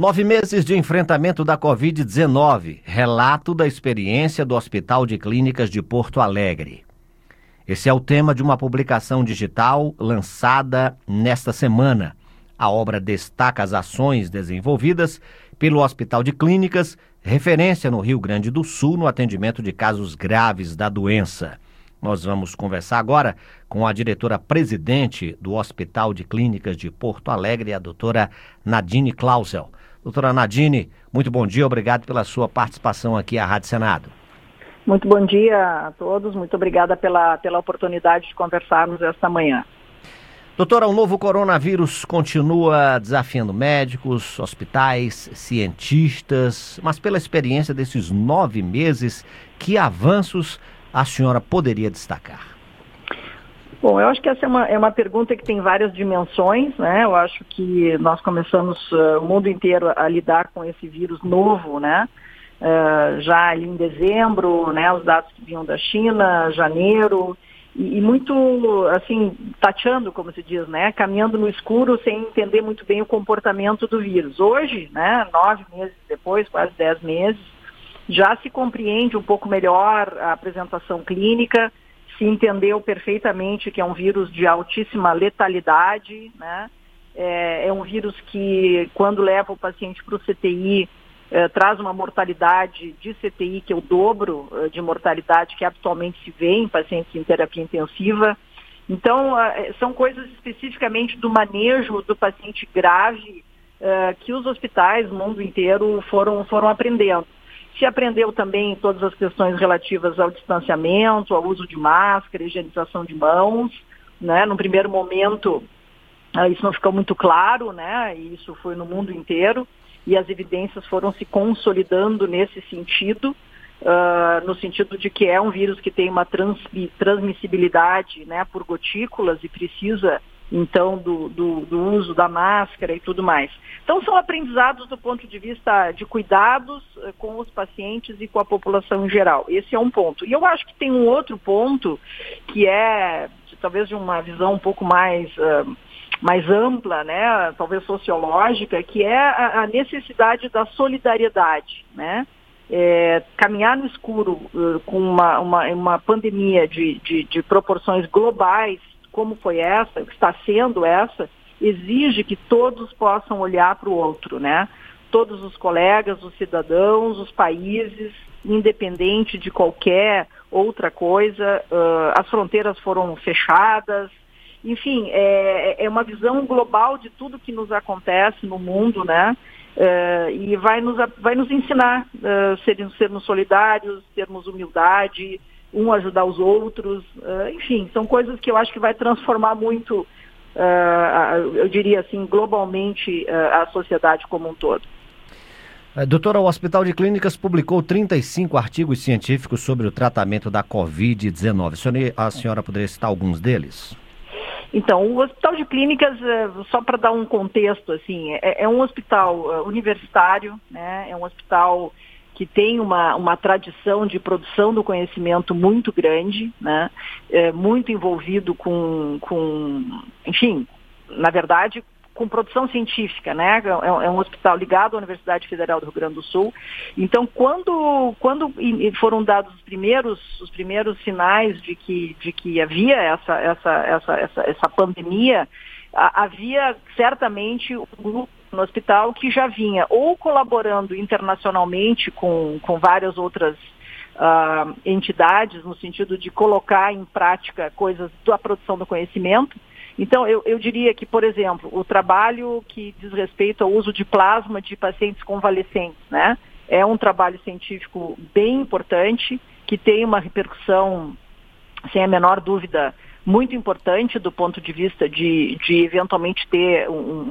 9 meses de enfrentamento da Covid-19. Relato da experiência do Hospital de Clínicas de Porto Alegre. Esse é o tema de uma publicação digital lançada nesta semana. A obra destaca as ações desenvolvidas pelo Hospital de Clínicas, referência no Rio Grande do Sul no atendimento de casos graves da doença. Nós vamos conversar agora com a diretora-presidente do Hospital de Clínicas de Porto Alegre, a doutora Nadine Clausel. Doutora Nadine, muito bom dia, obrigado pela sua participação aqui à Rádio Senado. Muito bom dia a todos, muito obrigada pela oportunidade de conversarmos esta manhã. Doutora, o novo coronavírus continua desafiando médicos, hospitais, cientistas, mas pela experiência desses 9 meses, que avanços a senhora poderia destacar? Bom, eu acho que essa é uma pergunta que tem várias dimensões, né? Eu acho que nós começamos o mundo inteiro a lidar com esse vírus novo, né? Já ali em dezembro, né? Os dados que vinham da China, janeiro, e muito, assim, tateando, como se diz, né? Caminhando no escuro sem entender muito bem o comportamento do vírus. Hoje, né? 9 meses depois, quase 10 meses, já se compreende um pouco melhor a apresentação clínica, se entendeu perfeitamente que é um vírus de altíssima letalidade, né? É um vírus que, quando leva o paciente para o CTI, traz uma mortalidade de CTI que é o dobro de mortalidade que habitualmente se vê em pacientes em terapia intensiva. Então, são coisas especificamente do manejo do paciente grave que os hospitais no mundo inteiro foram aprendendo. Se aprendeu também todas as questões relativas ao distanciamento, ao uso de máscara, higienização de mãos, né? No primeiro momento, isso não ficou muito claro, né? E isso foi no mundo inteiro, e as evidências foram se consolidando nesse sentido, no sentido de que é um vírus que tem uma transmissibilidade, né, por gotículas e precisa então do uso da máscara e tudo mais. Então são aprendizados do ponto de vista de cuidados com os pacientes e com a população em geral. Esse é um ponto. E eu acho que tem um outro ponto que é talvez de uma visão um pouco mais ampla, né, talvez sociológica, que é a necessidade da solidariedade, né? Caminhar no escuro com uma pandemia de proporções globais, como foi essa, que está sendo essa, exige que todos possam olhar para o outro, né? Todos os colegas, os cidadãos, os países, independente de qualquer outra coisa, as fronteiras foram fechadas, enfim, é uma visão global de tudo que nos acontece no mundo, né? E vai nos ensinar sermos solidários, termos humildade, ajudar os outros, enfim, são coisas que eu acho que vai transformar muito, eu diria assim, globalmente a sociedade como um todo. Doutora, o Hospital de Clínicas publicou 35 artigos científicos sobre o tratamento da Covid-19. A senhora poderia citar alguns deles? Então, o Hospital de Clínicas, só para dar um contexto, assim, é um hospital universitário, né? É um hospital que tem uma tradição de produção do conhecimento muito grande, né? Muito envolvido enfim, na verdade, com produção científica, né? É um hospital ligado à Universidade Federal do Rio Grande do Sul. Então, quando foram dados os primeiros sinais de que havia essa pandemia, havia certamente um grupo no hospital que já vinha ou colaborando internacionalmente com várias outras entidades, no sentido de colocar em prática coisas da produção do conhecimento. Então, eu diria que, por exemplo, o trabalho que diz respeito ao uso de plasma de pacientes convalescentes, né, é um trabalho científico bem importante, que tem uma repercussão, sem a menor dúvida, muito importante do ponto de vista de eventualmente ter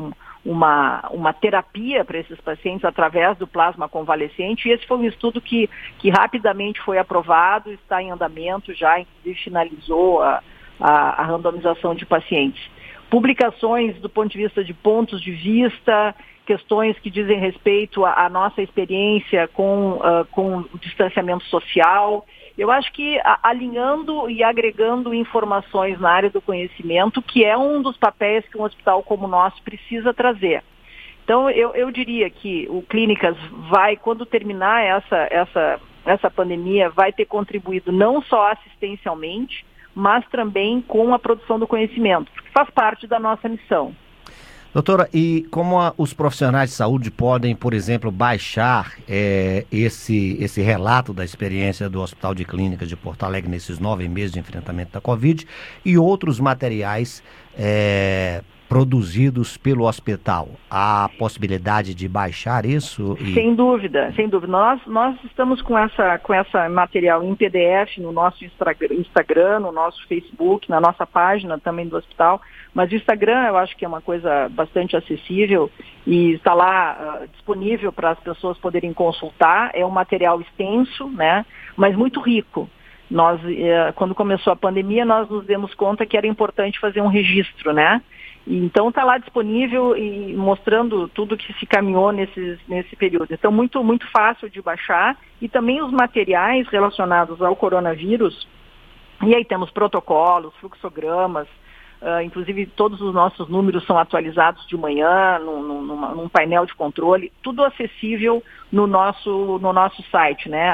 uma terapia para esses pacientes através do plasma convalescente, e esse foi um estudo que rapidamente foi aprovado, está em andamento, já inclusive finalizou a randomização de pacientes. Publicações do ponto de vista de pontos de vista, questões que dizem respeito à nossa experiência com o distanciamento social. Eu acho que alinhando e agregando informações na área do conhecimento, que é um dos papéis que um hospital como o nosso precisa trazer. Então, eu diria que o Clínicas vai, quando terminar essa pandemia, vai ter contribuído não só assistencialmente, mas também com a produção do conhecimento, que faz parte da nossa missão. Doutora, e como os profissionais de saúde podem, por exemplo, baixar esse relato da experiência do Hospital de Clínicas de Porto Alegre nesses 9 meses de enfrentamento da Covid e outros materiais produzidos pelo hospital? Há possibilidade de baixar isso? Sem dúvida, sem dúvida. Nós estamos com essa material em PDF no nosso Instagram, no nosso Facebook, na nossa página também do hospital, mas o Instagram eu acho que é uma coisa bastante acessível e está lá disponível para as pessoas poderem consultar. É um material extenso, né, mas muito rico. Nós, quando começou a pandemia, nós nos demos conta que era importante fazer um registro, né? Então está lá disponível e mostrando tudo que se caminhou nesse período. Então muito, muito fácil de baixar e também os materiais relacionados ao coronavírus. E aí temos protocolos, fluxogramas, inclusive todos os nossos números são atualizados de manhã num painel de controle, tudo acessível no nosso site, né?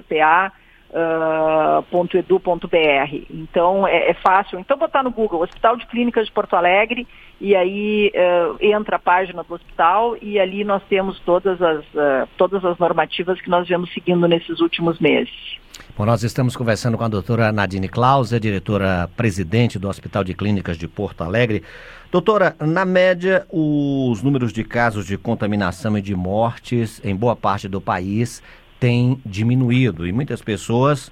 hcpa.edu.br. Então é fácil. Então botar no Google Hospital de Clínicas de Porto Alegre e aí entra a página do hospital e ali nós temos todas as normativas que nós viemos seguindo nesses últimos meses. Bom, nós estamos conversando com a doutora Nadine Klauser, diretora-presidente do Hospital de Clínicas de Porto Alegre. Doutora, na média, os números de casos de contaminação e de mortes em boa parte do país tem diminuído e muitas pessoas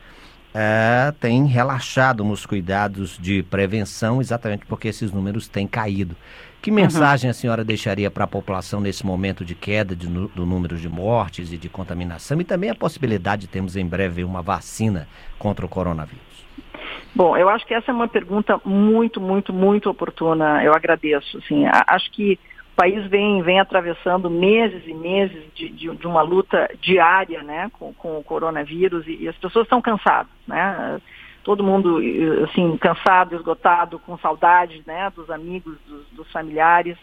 têm relaxado nos cuidados de prevenção exatamente porque esses números têm caído. Que mensagem a senhora deixaria para a população nesse momento de queda do número de mortes e de contaminação e também a possibilidade de termos em breve uma vacina contra o coronavírus? Bom, eu acho que essa é uma pergunta muito, muito, muito oportuna. Eu agradeço. Assim, acho que o país vem atravessando meses e meses de uma luta diária, né, com o coronavírus e as pessoas estão cansadas, né? Todo mundo assim, cansado, esgotado, com saudade, né, dos amigos, dos familiares.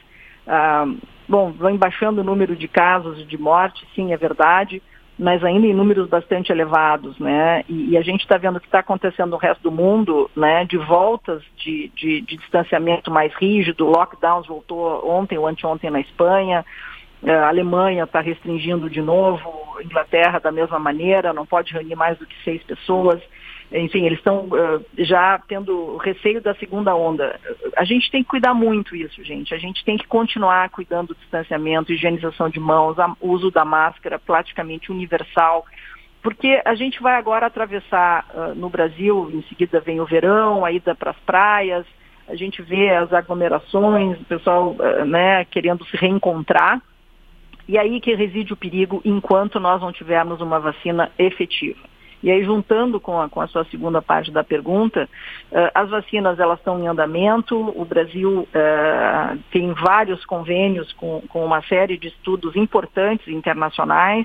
Bom, vem baixando o número de casos de morte, sim, é verdade, mas ainda em números bastante elevados, né? E a gente está vendo o que está acontecendo no resto do mundo, né? De voltas de distanciamento mais rígido, lockdowns voltou ontem ou anteontem na Espanha, a Alemanha está restringindo de novo, a Inglaterra da mesma maneira, não pode reunir mais do que 6 pessoas. Enfim, eles estão já tendo receio da segunda onda. A gente tem que cuidar muito isso, gente. A gente tem que continuar cuidando do distanciamento, higienização de mãos, uso da máscara praticamente universal, porque a gente vai agora atravessar no Brasil, em seguida vem o verão, a ida para as praias, a gente vê as aglomerações, o pessoal né, querendo se reencontrar, e aí que reside o perigo enquanto nós não tivermos uma vacina efetiva. E aí, juntando com a sua segunda parte da pergunta, as vacinas elas estão em andamento, o Brasil tem vários convênios com uma série de estudos importantes internacionais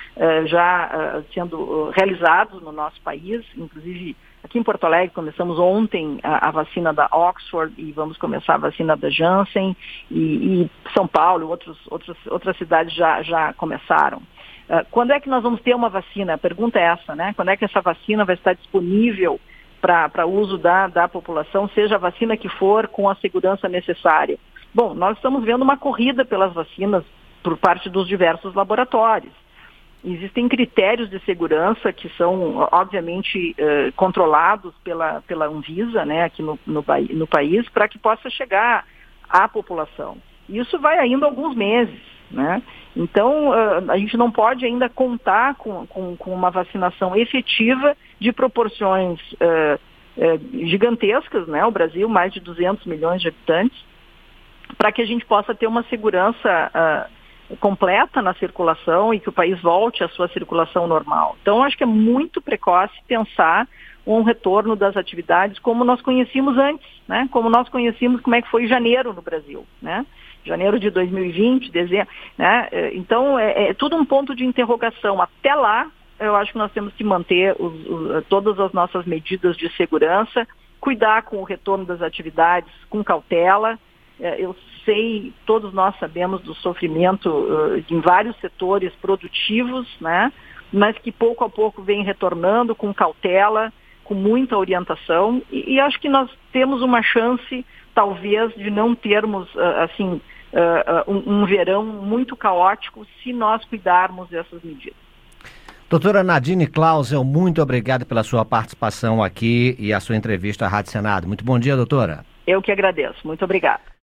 já sendo realizados no nosso país, inclusive aqui em Porto Alegre começamos ontem a vacina da Oxford e vamos começar a vacina da Janssen e São Paulo e outras cidades já começaram. Quando é que nós vamos ter uma vacina? A pergunta é essa, né? Quando é que essa vacina vai estar disponível para uso da população, seja a vacina que for, com a segurança necessária? Bom, nós estamos vendo uma corrida pelas vacinas por parte dos diversos laboratórios. Existem critérios de segurança que são, obviamente, controlados pela Anvisa, né, aqui no país, para que possa chegar à população. Isso vai ainda alguns meses, né? Então, a gente não pode ainda contar com uma vacinação efetiva de proporções gigantescas, né? O Brasil, mais de 200 milhões de habitantes, para que a gente possa ter uma segurança completa na circulação e que o país volte à sua circulação normal. Então, acho que é muito precoce pensar um retorno das atividades como nós conhecíamos antes, né? Como nós conhecíamos como é que foi janeiro no Brasil, né? Janeiro de 2020, dezembro, né? Então, é tudo um ponto de interrogação. Até lá, eu acho que nós temos que manter todas as nossas medidas de segurança, cuidar com o retorno das atividades com cautela. Eu todos nós sabemos do sofrimento em vários setores produtivos, né? Mas que pouco a pouco vem retornando com cautela, com muita orientação, e acho que nós temos uma chance, talvez, de não termos, um verão muito caótico se nós cuidarmos dessas medidas. Doutora Nadine Clausel, muito obrigado pela sua participação aqui e a sua entrevista à Rádio Senado. Muito bom dia, doutora. Eu que agradeço. Muito obrigada.